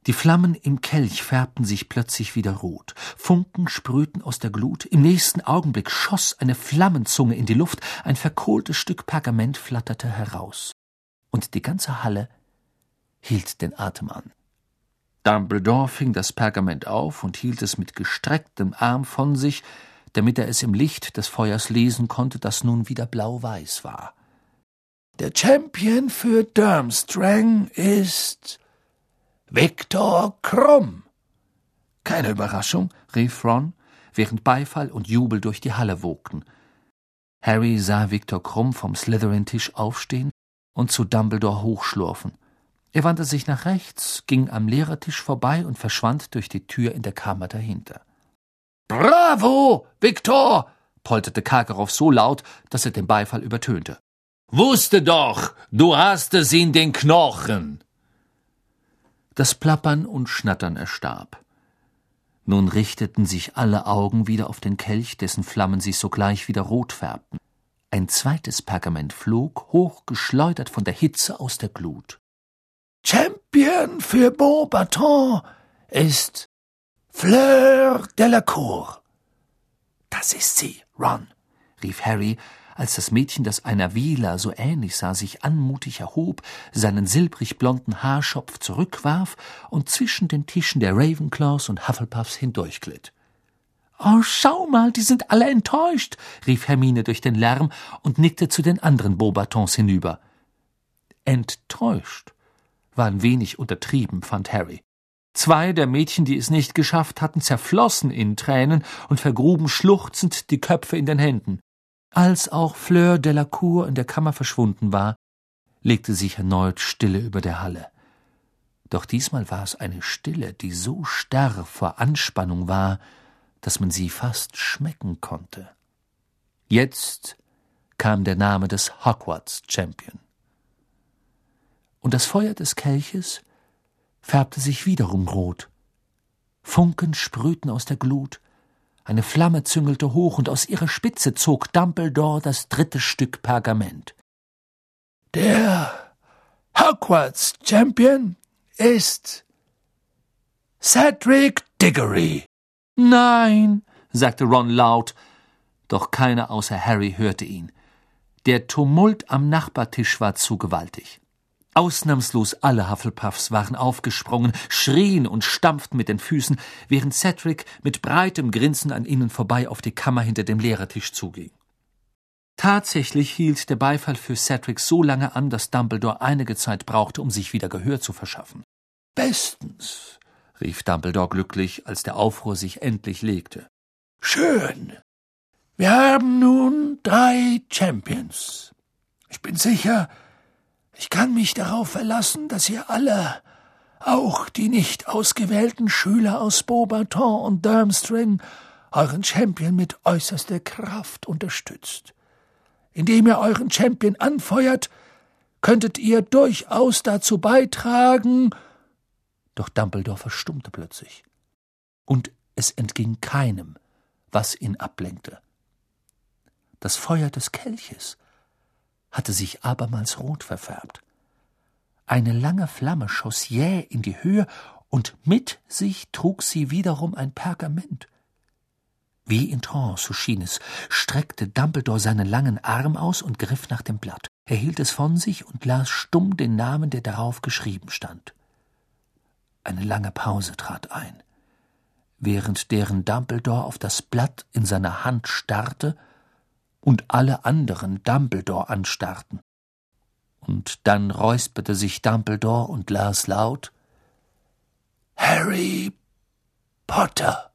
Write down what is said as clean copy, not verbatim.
Die Flammen im Kelch färbten sich plötzlich wieder rot. Funken sprühten aus der Glut. Im nächsten Augenblick schoss eine Flammenzunge in die Luft. Ein verkohltes Stück Pergament flatterte heraus. Und die ganze Halle hielt den Atem an. Dumbledore fing das Pergament auf und hielt es mit gestrecktem Arm von sich, damit er es im Licht des Feuers lesen konnte, das nun wieder blau-weiß war. »Der Champion für Durmstrang ist Viktor Krumm.« »Keine Überraschung«, rief Ron, während Beifall und Jubel durch die Halle wogten. Harry sah Viktor Krumm vom Slytherin-Tisch aufstehen und zu Dumbledore hochschlurfen. Er wandte sich nach rechts, ging am Lehrertisch vorbei und verschwand durch die Tür in der Kammer dahinter. »Bravo, Viktor«, polterte Karkaroff so laut, dass er den Beifall übertönte. »Wusste doch, du hast es in den Knochen!« Das Plappern und Schnattern erstarb. Nun richteten sich alle Augen wieder auf den Kelch, dessen Flammen sich sogleich wieder rot färbten. Ein zweites Pergament flog, hochgeschleudert von der Hitze aus der Glut. »Champion für Beauxbaton ist Fleur Delacour.« »Das ist sie, Ron«, rief Harry, als das Mädchen, das einer Viola so ähnlich sah, sich anmutig erhob, seinen silbrig-blonden Haarschopf zurückwarf und zwischen den Tischen der Ravenclaws und Hufflepuffs hindurchglitt. »Oh, schau mal, die sind alle enttäuscht«, rief Hermine durch den Lärm und nickte zu den anderen Beauxbatons hinüber. Enttäuscht war ein wenig untertrieben, fand Harry. 2 der Mädchen, die es nicht geschafft hatten, zerflossen in Tränen und vergruben schluchzend die Köpfe in den Händen. Als auch Fleur Delacour in der Kammer verschwunden war, legte sich erneut Stille über der Halle. Doch diesmal war es eine Stille, die so starr vor Anspannung war, dass man sie fast schmecken konnte. Jetzt kam der Name des Hogwarts-Champion. Und das Feuer des Kelches färbte sich wiederum rot. Funken sprühten aus der Glut, eine Flamme züngelte hoch, und aus ihrer Spitze zog Dumbledore das 3. Stück Pergament. »Der Hogwarts-Champion ist Cedric Diggory.« »Nein«, sagte Ron laut, doch keiner außer Harry hörte ihn. Der Tumult am Nachbartisch war zu gewaltig. Ausnahmslos alle Hufflepuffs waren aufgesprungen, schrien und stampften mit den Füßen, während Cedric mit breitem Grinsen an ihnen vorbei auf die Kammer hinter dem Lehrertisch zuging. Tatsächlich hielt der Beifall für Cedric so lange an, dass Dumbledore einige Zeit brauchte, um sich wieder Gehör zu verschaffen. »Bestens«, rief Dumbledore glücklich, als der Aufruhr sich endlich legte. »Schön. Wir haben nun 3 Champions. Ich bin sicher, ich kann mich darauf verlassen, dass ihr alle, auch die nicht ausgewählten Schüler aus Beauxbaton und Durmstrang, euren Champion mit äußerster Kraft unterstützt. Indem ihr euren Champion anfeuert, könntet ihr durchaus dazu beitragen.« Doch Dumbledore verstummte plötzlich. Und es entging keinem, was ihn ablenkte. Das Feuer des Kelches hatte sich abermals rot verfärbt. Eine lange Flamme schoss jäh in die Höhe, und mit sich trug sie wiederum ein Pergament. Wie in Trance, so schien es, streckte Dumbledore seinen langen Arm aus und griff nach dem Blatt. Er hielt es von sich und las stumm den Namen, der darauf geschrieben stand. Eine lange Pause trat ein, während deren Dumbledore auf das Blatt in seiner Hand starrte und alle anderen Dumbledore anstarrten. Und dann räusperte sich Dumbledore und las laut: »Harry Potter.«